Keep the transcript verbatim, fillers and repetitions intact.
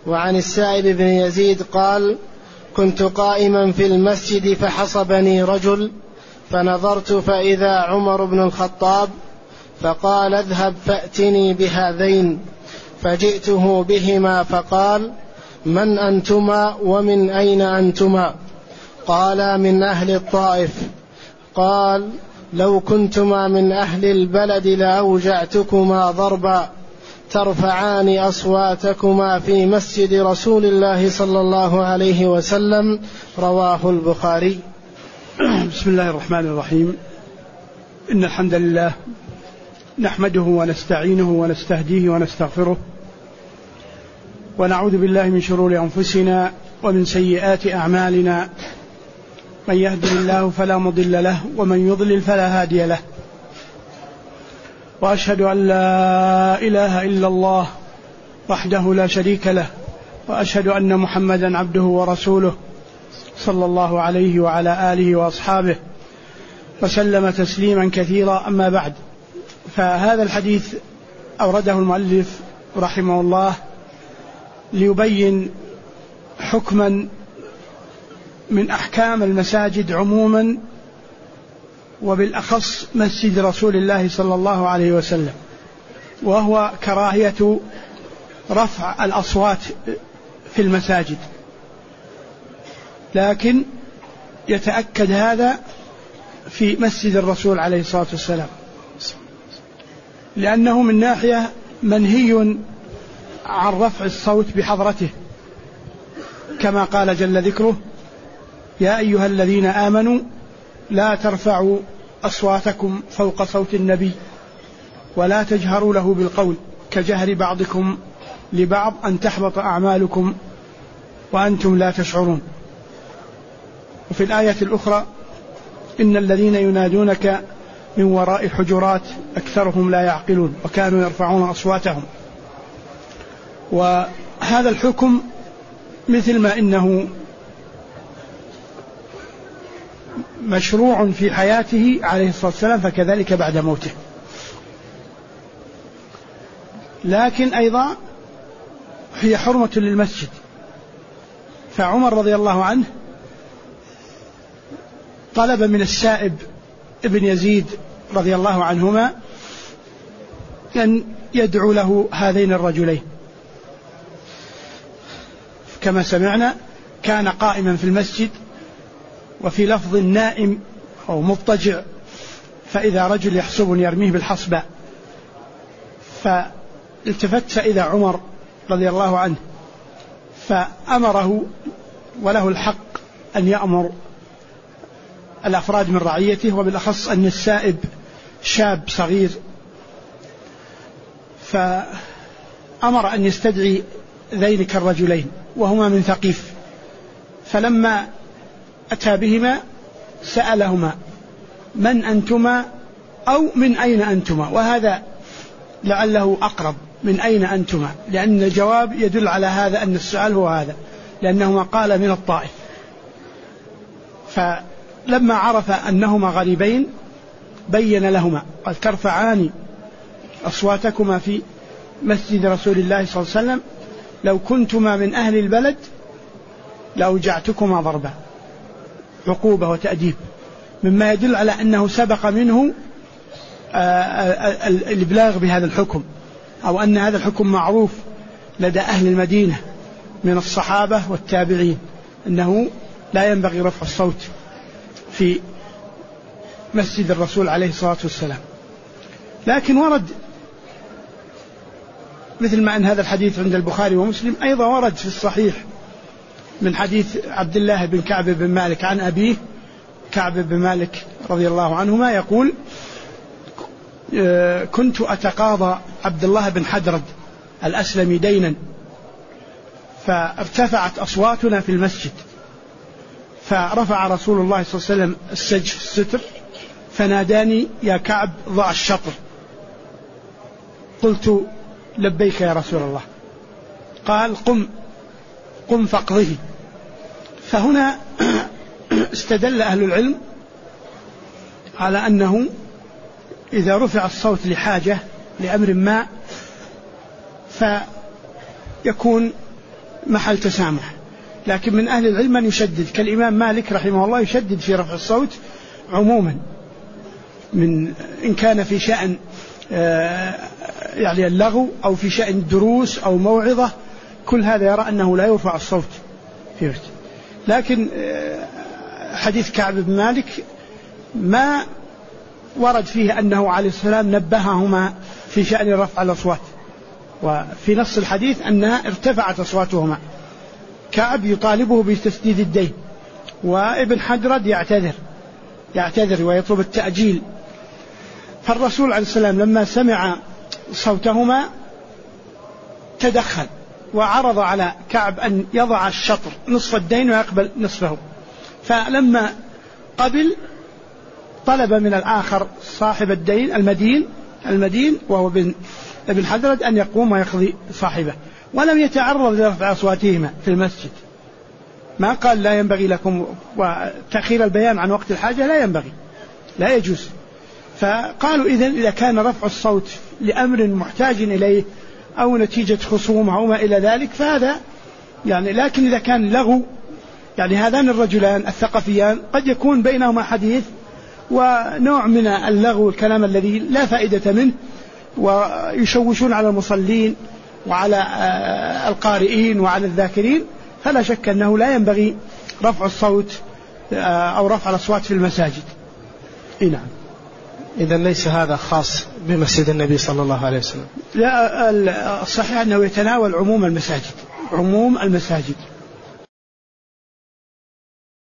وعن السائب بن يزيد قال: كنت قائما في المسجد فحصبني رجل فنظرت فإذا عمر بن الخطاب، فقال: اذهب فأتني بهذين، فجئته بهما فقال: من أنتما ومن أين أنتما؟ قال: من أهل الطائف. قال: لو كنتما من أهل البلد لأوجعتكما ضربا ترفعان أصواتكما في مسجد رسول الله صلى الله عليه وسلم. رواه البخاري. بسم الله الرحمن الرحيم. إن الحمد لله نحمده ونستعينه ونستهديه ونستغفره، ونعوذ بالله من شرور أنفسنا ومن سيئات أعمالنا، من يهده الله فلا مضل له ومن يضلل فلا هادي له، وأشهد أن لا إله إلا الله وحده لا شريك له، وأشهد أن محمدا عبده ورسوله صلى الله عليه وعلى آله وأصحابه وسلم تسليما كثيرا. أما بعد، فهذا الحديث أورده المؤلف رحمه الله ليبين حكما من أحكام المساجد عموما، وبالأخص مسجد رسول الله صلى الله عليه وسلم، وهو كراهية رفع الأصوات في المساجد. لكن يتأكد هذا في مسجد الرسول عليه الصلاة والسلام، لأنه من ناحية منهي عن رفع الصوت بحضرته، كما قال جل ذكره: يا أيها الذين آمنوا لا ترفعوا أصواتكم فوق صوت النبي ولا تجهروا له بالقول كجهر بعضكم لبعض أن تحبط أعمالكم وأنتم لا تشعرون. وفي الآية الأخرى: إن الذين ينادونك من وراء الحجرات أكثرهم لا يعقلون وكانوا يرفعون أصواتهم. وهذا الحكم مثل ما إنه مشروع في حياته عليه الصلاة والسلام فكذلك بعد موته. لكن أيضا هي حرمة للمسجد، فعمر رضي الله عنه طلب من السائب ابن يزيد رضي الله عنهما أن يدعو له هذين الرجلين. كما سمعنا كان قائما في المسجد، وفي لفظ نائم أو مضطجع، فإذا رجل يحسب يرميه بالحصبة، فالتفت فإذا عمر رضي الله عنه، فأمره، وله الحق أن يأمر الأفراد من رعيته، وبالأخص أن السائب شاب صغير، فأمر أن يستدعي ذلك الرجلين وهما من ثقيف. فلما أتى بهما سألهما: من أنتما أو من أين أنتما؟ وهذا لعله أقرب، من أين أنتما، لأن الجواب يدل على هذا، أن السؤال هو هذا، لأنهما قال من الطائف. فلما عرف أنهما غريبين بين لهما: قد ترفعان أصواتكما في مسجد رسول الله صلى الله عليه وسلم، لو كنتما من أهل البلد لأوجعتكما ضربا، عقوبة وتأديب، مما يدل على أنه سبق منه الإبلاغ بهذا الحكم، أو أن هذا الحكم معروف لدى أهل المدينة من الصحابة والتابعين، أنه لا ينبغي رفع الصوت في مسجد الرسول عليه الصلاة والسلام. لكن ورد مثل ما أن هذا الحديث عند البخاري ومسلم، أيضا ورد في الصحيح من حديث عبد الله بن كعب بن مالك عن أبيه كعب بن مالك رضي الله عنهما يقول: كنت أتقاضى عبد الله بن حدرد الأسلمي دينا، فارتفعت أصواتنا في المسجد، فرفع رسول الله صلى الله عليه وسلم السجف الستر فناداني: يا كعب ضع الشطر. قلت: لبيك يا رسول الله. قال: قم قم فاقضه. فهنا استدل أهل العلم على أنه إذا رفع الصوت لحاجة لأمر ما فيكون محل تسامح. لكن من أهل العلم من يشدد كالإمام مالك رحمه الله، يشدد في رفع الصوت عموما، من إن كان في شأن يعني اللغو أو في شأن دروس أو موعظة، كل هذا يرى أنه لا يرفع الصوت فيه. لكن حديث كعب بن مالك ما ورد فيه أنه عليه السلام نبههما في شأن رفع الأصوات، وفي نص الحديث أنها ارتفعت أصواتهما. كعب يطالبه بتسديد الدين، وابن حدرد يعتذر يعتذر ويطلب التأجيل. فالرسول عليه السلام لما سمع صوتهما تدخل وعرض على كعب أن يضع الشطر نصف الدين ويقبل نصفه. فلما قبل طلب من الآخر صاحب الدين المدين المدين وهو ابن حدرد أن يقوم ويقضي صاحبه، ولم يتعرض لرفع أصواتهما في المسجد. ما قال لا ينبغي لكم، وتأخير البيان عن وقت الحاجة لا ينبغي، لا يجوز. فقالوا إذن إذا كان رفع الصوت لأمر محتاج إليه أو نتيجة خصومة أو ما إلى ذلك فهذا يعني. لكن إذا كان لغو، يعني هذان الرجلان الثقفيان قد يكون بينهما حديث ونوع من اللغو، الكلام الذي لا فائدة منه، ويشوشون على المصلين وعلى القارئين وعلى الذاكرين، فلا شك أنه لا ينبغي رفع الصوت أو رفع الأصوات في المساجد. نعم. إذن ليس هذا خاص بمسجد النبي صلى الله عليه وسلم. لا، الصحيح أنه يتناول عموم المساجد عموم المساجد